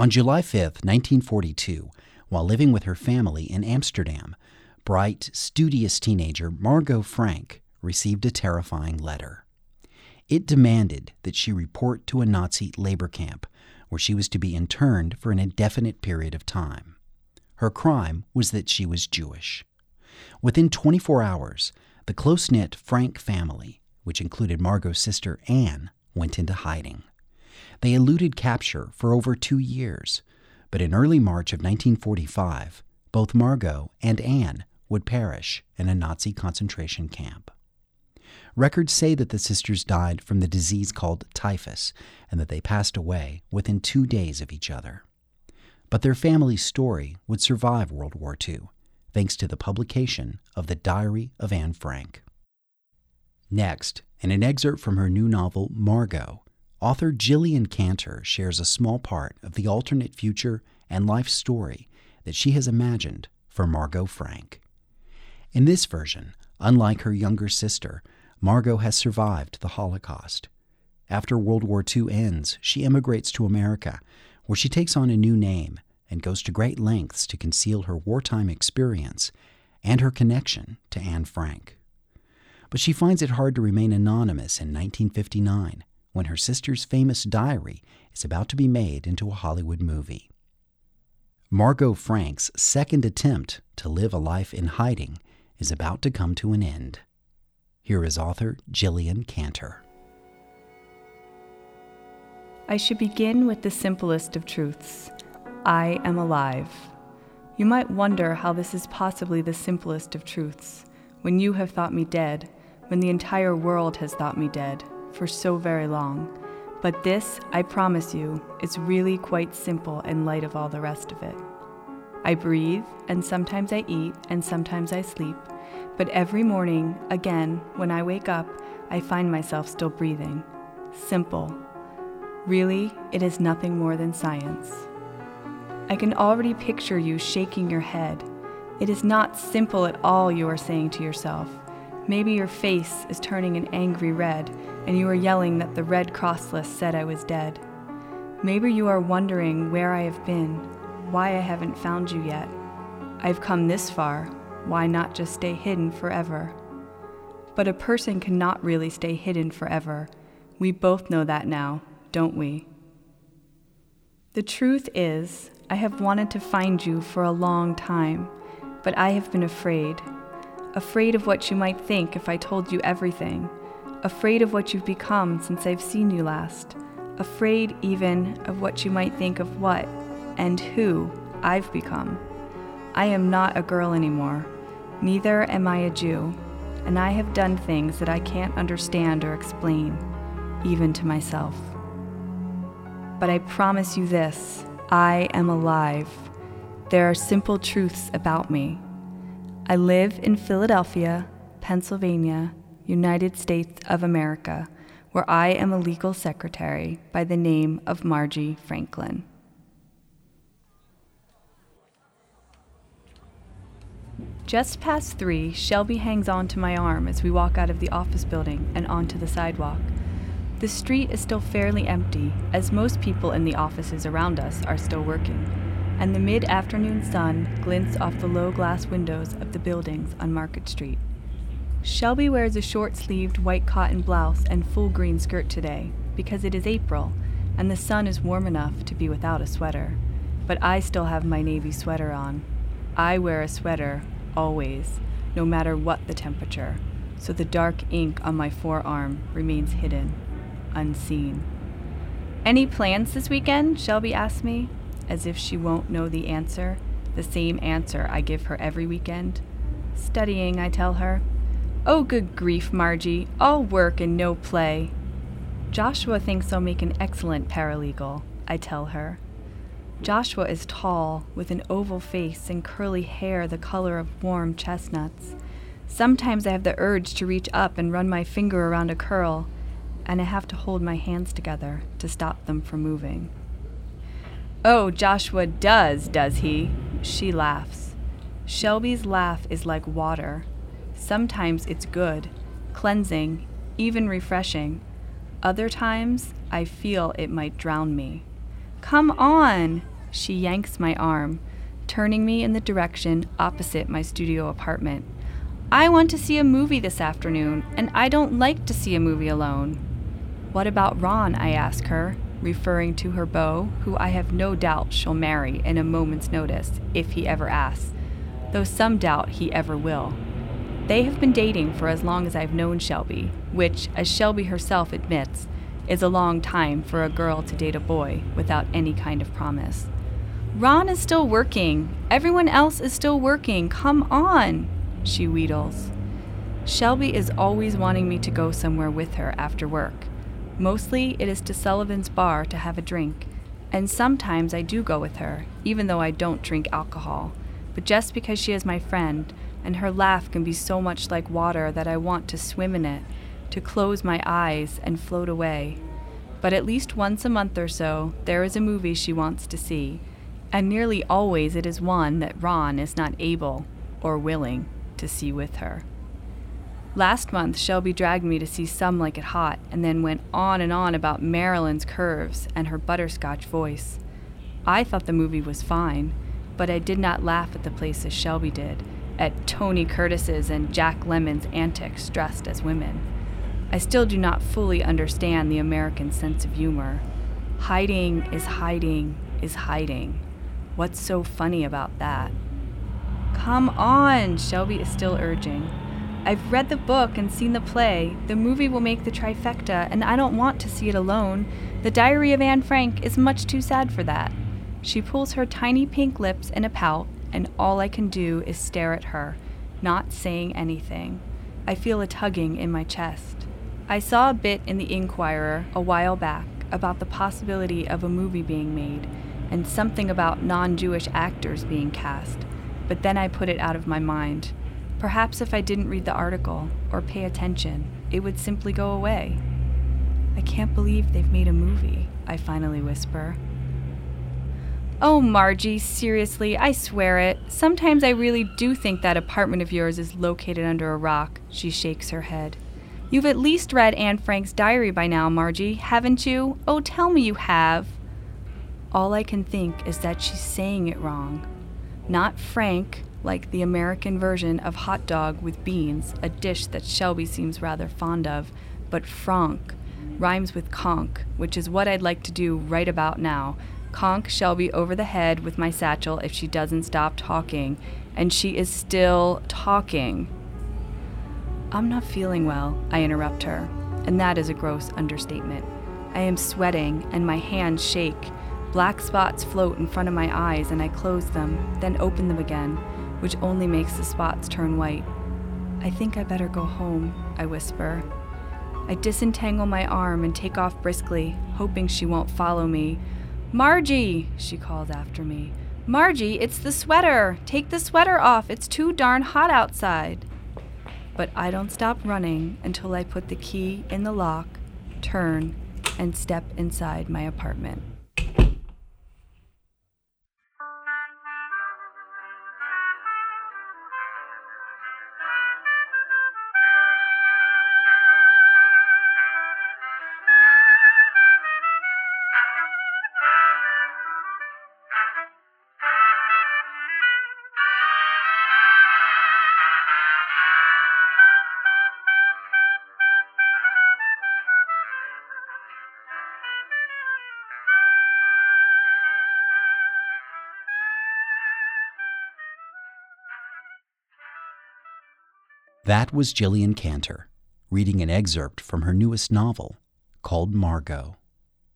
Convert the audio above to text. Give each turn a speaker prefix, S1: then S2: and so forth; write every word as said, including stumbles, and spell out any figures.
S1: On July fifth, nineteen forty-two, while living with her family in Amsterdam, bright, studious teenager Margot Frank received a terrifying letter. It demanded that she report to a Nazi labor camp where she was to be interned for an indefinite period of time. Her crime was that she was Jewish. Within twenty-four hours, the close-knit Frank family, which included Margot's sister Anne, went into hiding. They eluded capture for over two years, but in early March of nineteen forty-five, both Margot and Anne would perish in a Nazi concentration camp. Records say that the sisters died from the disease called typhus and that they passed away within two days of each other. But their family's story would survive World War Two, thanks to the publication of the Diary of Anne Frank. Next, in an excerpt from her new novel, Margot, author Gillian Cantor shares a small part of the alternate future and life story that she has imagined for Margot Frank. In this version, unlike her younger sister, Margot has survived the Holocaust. After World War Two ends, she immigrates to America, where she takes on a new name and goes to great lengths to conceal her wartime experience and her connection to Anne Frank. But she finds it hard to remain anonymous in nineteen fifty-nine, when her sister's famous diary is about to be made into a Hollywood movie. Margot Frank's second attempt to live a life in hiding is about to come to an end. Here is author Gillian Cantor.
S2: I should begin with the simplest of truths. I am alive. You might wonder how this is possibly the simplest of truths, when you have thought me dead, when the entire world has thought me dead, for so very long. But this, I promise you, is really quite simple in light of all the rest of it. I breathe, and sometimes I eat, and sometimes I sleep, but every morning, again, when I wake up, I find myself still breathing. Simple. Really, it is nothing more than science. I can already picture you shaking your head. It is not simple at all, you are saying to yourself. Maybe your face is turning an angry red, and you are yelling that the Red Cross list said I was dead. Maybe you are wondering where I have been, why I haven't found you yet. I've come this far, why not just stay hidden forever? But a person cannot really stay hidden forever. We both know that now, don't we? The truth is, I have wanted to find you for a long time, but I have been afraid. Afraid of what you might think if I told you everything. Afraid of what you've become since I've seen you last. Afraid even of what you might think of what and who I've become. I am not a girl anymore. Neither am I a Jew, and I have done things that I can't understand or explain, even to myself. But I promise you this, I am alive. There are simple truths about me. I live in Philadelphia, Pennsylvania, United States of America, where I am a legal secretary by the name of Margie Franklin. Just past three, Shelby hangs on to my arm as we walk out of the office building and onto the sidewalk. The street is still fairly empty, as most people in the offices around us are still working, and the mid-afternoon sun glints off the low glass windows of the buildings on Market Street. Shelby wears a short-sleeved white cotton blouse and full green skirt today, because it is April, and the sun is warm enough to be without a sweater. But I still have my navy sweater on. I wear a sweater always, no matter what the temperature, so the dark ink on my forearm remains hidden, unseen. Any plans this weekend? Shelby asks me, as if she won't know the answer, the same answer I give her every weekend. Studying, I tell her. Oh, good grief, Margie, all work and no play. Joshua thinks I'll make an excellent paralegal, I tell her. Joshua is tall, with an oval face and curly hair the color of warm chestnuts. Sometimes I have the urge to reach up and run my finger around a curl, and I have to hold my hands together to stop them from moving. Oh, Joshua does, does he? She laughs. Shelby's laugh is like water. Sometimes it's good, cleansing, even refreshing. Other times, I feel it might drown me. Come on! She yanks my arm, turning me in the direction opposite my studio apartment. I want to see a movie this afternoon, and I don't like to see a movie alone. What about Ron? I ask her, referring to her beau, who I have no doubt she'll marry in a moment's notice, if he ever asks, though some doubt he ever will. They have been dating for as long as I've known Shelby, which, as Shelby herself admits, is a long time for a girl to date a boy without any kind of promise. Ron is still working. Everyone else is still working. Come on, she wheedles. Shelby is always wanting me to go somewhere with her after work. Mostly it is to Sullivan's bar to have a drink, and sometimes I do go with her, even though I don't drink alcohol. But just because she is my friend, and her laugh can be so much like water that I want to swim in it, to close my eyes and float away. But at least once a month or so, there is a movie she wants to see, and nearly always it is one that Ron is not able or willing to see with her. Last month, Shelby dragged me to see Some Like It Hot, and then went on and on about Marilyn's curves and her butterscotch voice. I thought the movie was fine, but I did not laugh at the places Shelby did, at Tony Curtis's and Jack Lemmon's antics dressed as women. I still do not fully understand the American sense of humor. Hiding is hiding is hiding. What's so funny about that? Come on, Shelby is still urging. I've read the book and seen the play. The movie will make the trifecta, and I don't want to see it alone. The Diary of Anne Frank is much too sad for that. She pulls her tiny pink lips in a pout, and all I can do is stare at her, not saying anything. I feel a tugging in my chest. I saw a bit in the Inquirer a while back about the possibility of a movie being made, and something about non-Jewish actors being cast, but then I put it out of my mind. Perhaps if I didn't read the article or pay attention, it would simply go away. I can't believe they've made a movie, I finally whisper. Oh, Margie, seriously, I swear it. Sometimes I really do think that apartment of yours is located under a rock. She shakes her head. You've at least read Anne Frank's diary by now, Margie, haven't you? Oh, tell me you have. All I can think is that she's saying it wrong. Not Frank, like the American version of hot dog with beans, a dish that Shelby seems rather fond of, but Franck rhymes with conch, which is what I'd like to do right about now. Conch Shelby over the head with my satchel if she doesn't stop talking, and she is still talking. I'm not feeling well, I interrupt her, and that is a gross understatement. I am sweating, and my hands shake. Black spots float in front of my eyes, and I close them, then open them again, which only makes the spots turn white. I think I better go home, I whisper. I disentangle my arm and take off briskly, hoping she won't follow me. Margie, she calls after me. Margie, it's the sweater. Take the sweater off. It's too darn hot outside. But I don't stop running until I put the key in the lock, turn, and step inside my apartment.
S1: That was Jillian Cantor, reading an excerpt from her newest novel, called Margot.